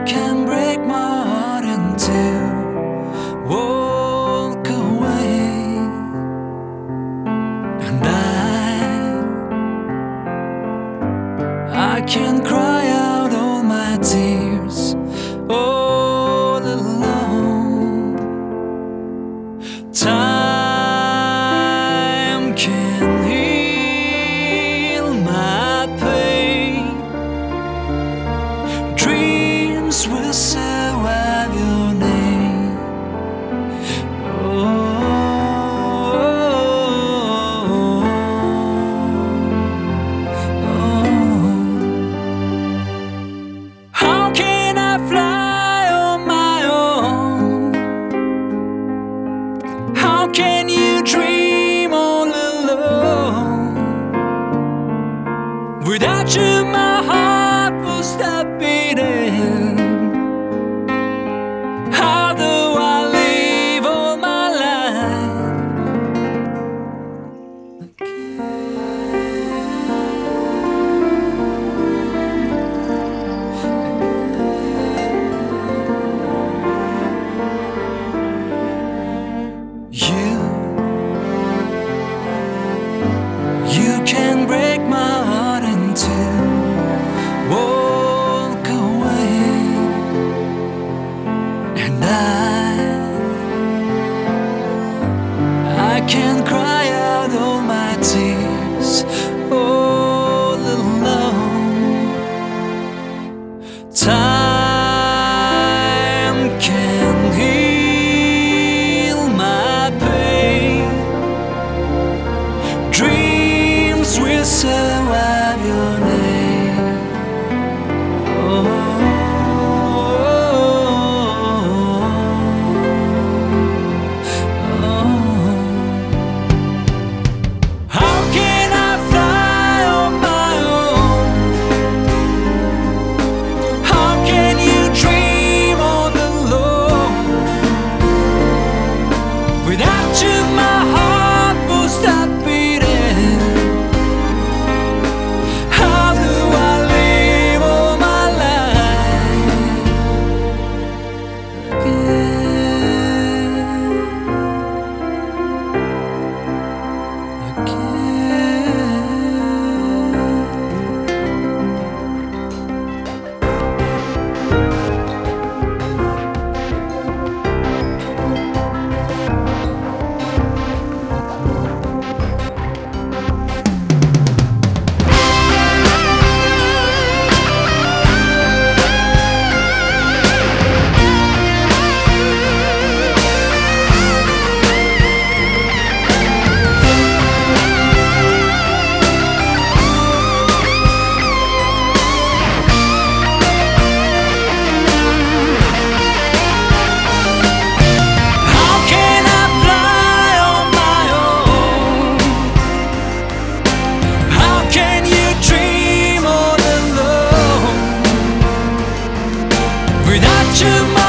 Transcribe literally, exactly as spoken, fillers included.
can break my heart and to walk away, and I I can cry out all my tears all alone. Time can heal my pain. Dreams will survive your name. Oh, oh. How can I fly on my own? How can you dream all alone? Without you, my heart will stop beating. How do I live all my life You, you can break my heart in two. Walk away, and I, I can cry out all my tears all alone. Time can heal my pain. Dreams will survive your name. Oh. Without you, my heart will stop beating. How do I live all my life again? Again. Without you,